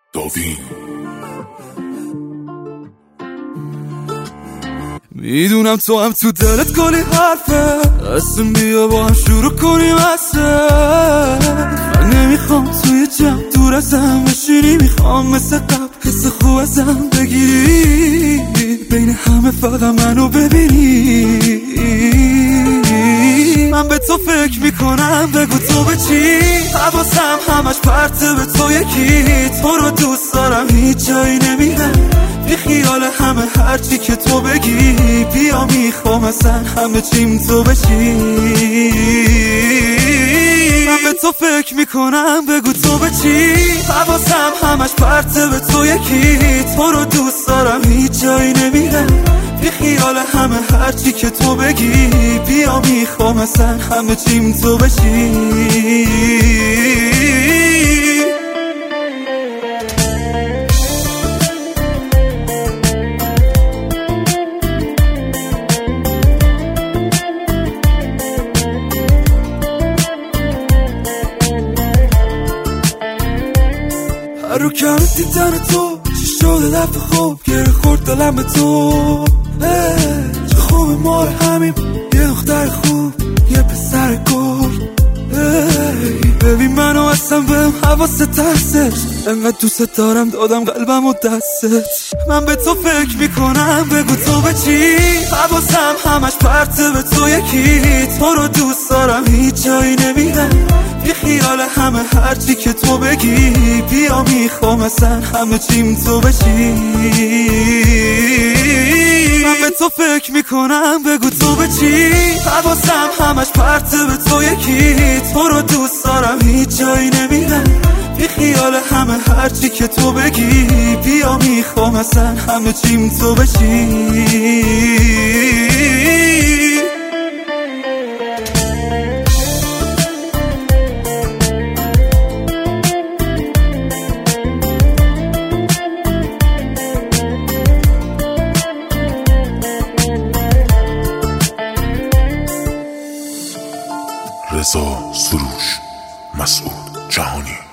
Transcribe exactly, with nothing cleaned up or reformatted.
داوین میدونم تو هم تو دلت کلی حرفه، قسم بیا با هم شروع کنیم اصلا. من نمیخوام توی جمع دور ازم بشینی، میخوام مثل قبل حس خوب ازم بگیری، بین همه فقط منو ببینی. من به تو فکر میکنم بگو تو به چی، حواسم همش پرته به تو یکی. تو رو دوست دارم هیچ جایی نمیرم، بی خیال همه هرچی که تو بگی. بیا میخوام اصلا همه چیم تو بشی. من به تو فکر میکنم بگو تو به چی، حواسم همش پرته به تو یکی. تو رو دوست دارم هیچ جایی نمیرم، بی خیال همه هرچی که تو بگی. بیا میخوام اصلا همه چیم تو بشی. رو کمت دیدن تو چی شده دفعه خوب گره خورد دلم به تو. چه خوبه ما همیم، یه دختر خوب یه پسر گل. ببین منو اصلا بهم حواست هستش، انقدر دوست دارم دادم قلبم و دستت. من به تو فکر میکنم بگو تو به چی، حواسم همش پرته به تو یکی. تو رو دوست دارم هیچ جایی نمیرم، بی خیال همه هرچی که تو بگی. بیا میخوام اصلا همه چیم تو بشی. من به تو فکر میکنم بگو تو به چی، حواسم همش پرته به تو یکی. تو رو دوست دارم هیچ جایی نمیرم، بی خیال همه هرچی که تو بگی. بیا میخوام اصلا همه چیم تو بشی. رضا سروش، مسعود جهانی.